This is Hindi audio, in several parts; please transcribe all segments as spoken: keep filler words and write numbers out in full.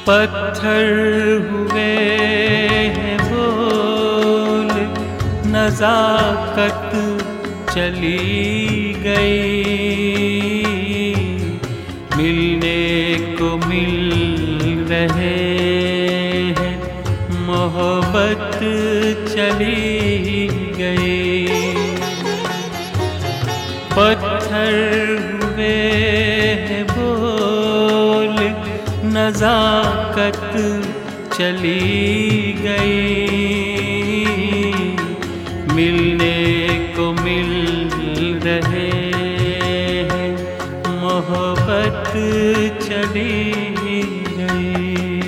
पत्थर हुए हैं बोल, नज़ाकत चली गई। मिलने को मिल रहे हैं, मोहब्बत चली गई। पत्थर हुए हैं बोल, नज़ाकत चली गई। मिलने को मिल रहे हैं, मोहब्बत चली गई।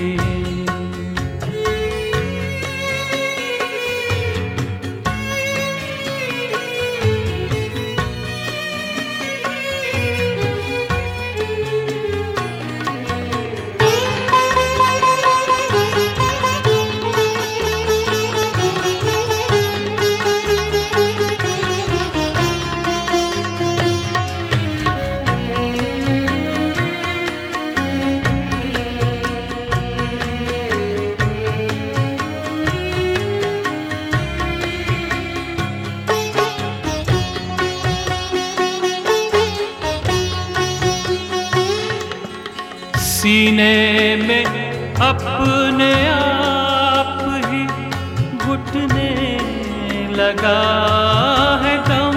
सीने में अपने आप ही घुटने लगा है दम।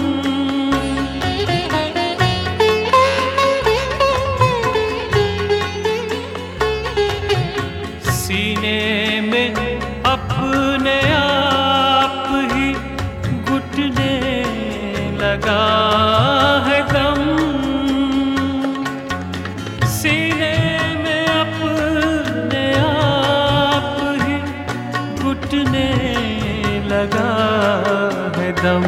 सीने में अपने आप ही घुटने लगा है दम। सीने में अपने आप ही घुटने लगा है दम।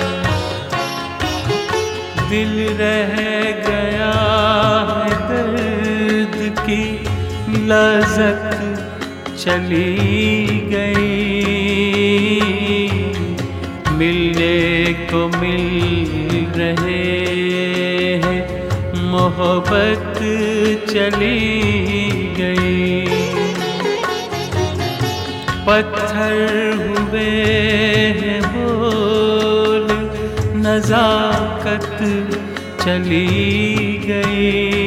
दिल रह गया है दर्द की लज़्ज़त चली गई। मिलने को मिल रहे हैं, मोहब्बत चली गई। पत्थर हुए हैं बोल, नज़ाकत चली गई।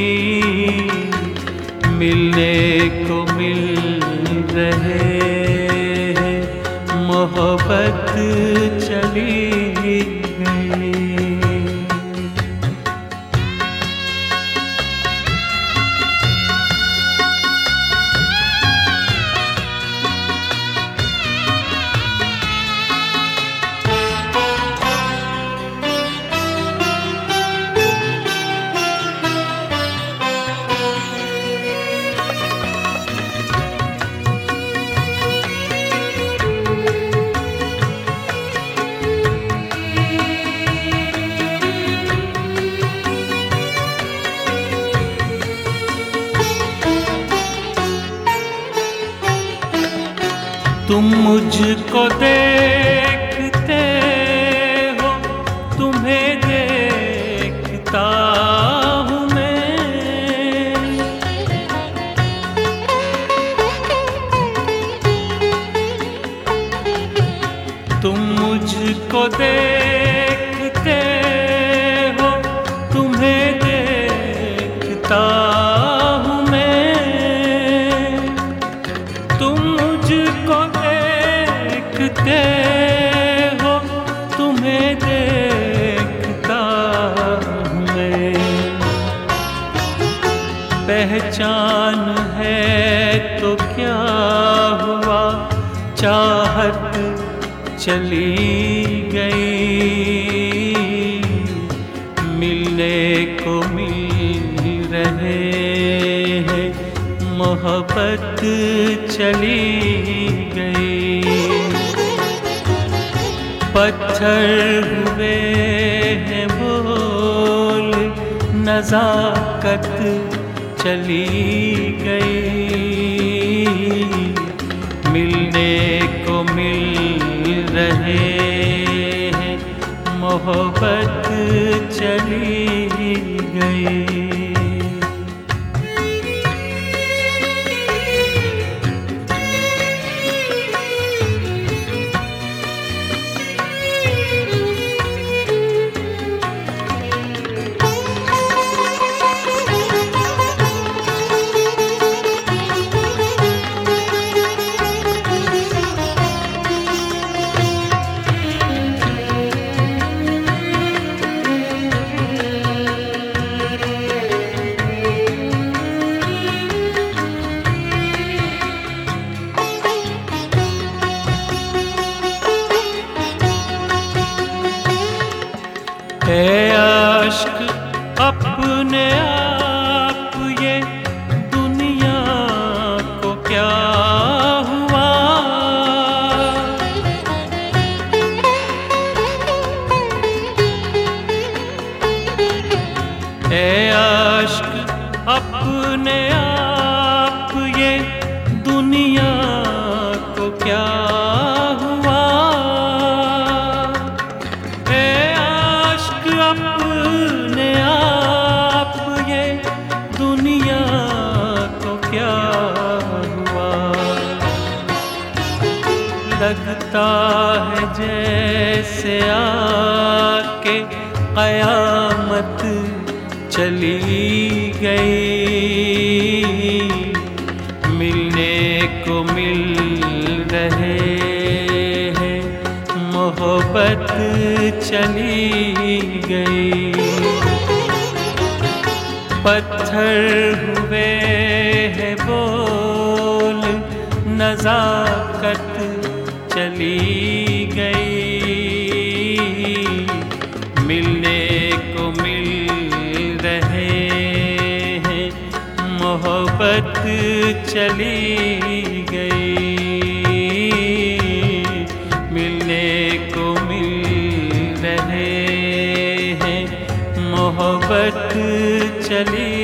मिलने को मिल रहे हैं, मोहब्बत चली गई। तुम मुझको देखते हो, तुम्हें देखता हूँ मैं। तुम मुझको देखते हो, तुम्हें देखता हूँ मैं। तुम मुझको देखते हो, तुम्हें देखता हूँ मैं। पहचान है तो क्या हुआ, चाहत चली गई। मिलने को मिल रहे हैं, मोहब्बत चली गई। पत्थर हुए हैं बोल, नज़ाकत चली गई। मिलने को मिल रहे हैं, मोहब्बत चली गई। अपने आप ये दुनिया को क्या हुआ, ए आशिक अपने आप ये दुनिया को क्या हुआ। लगता है जैसे आके क़यामत चली गई, मिलने को मिल रहे हैं मोहब्बत चली गई। पत्थर हुए हैं बोल, नज़ाकत चली गई, मिलने को मिल रहे हैं मोहब्बत चली गई, मिलने को मिल रहे हैं मोहब्बत चली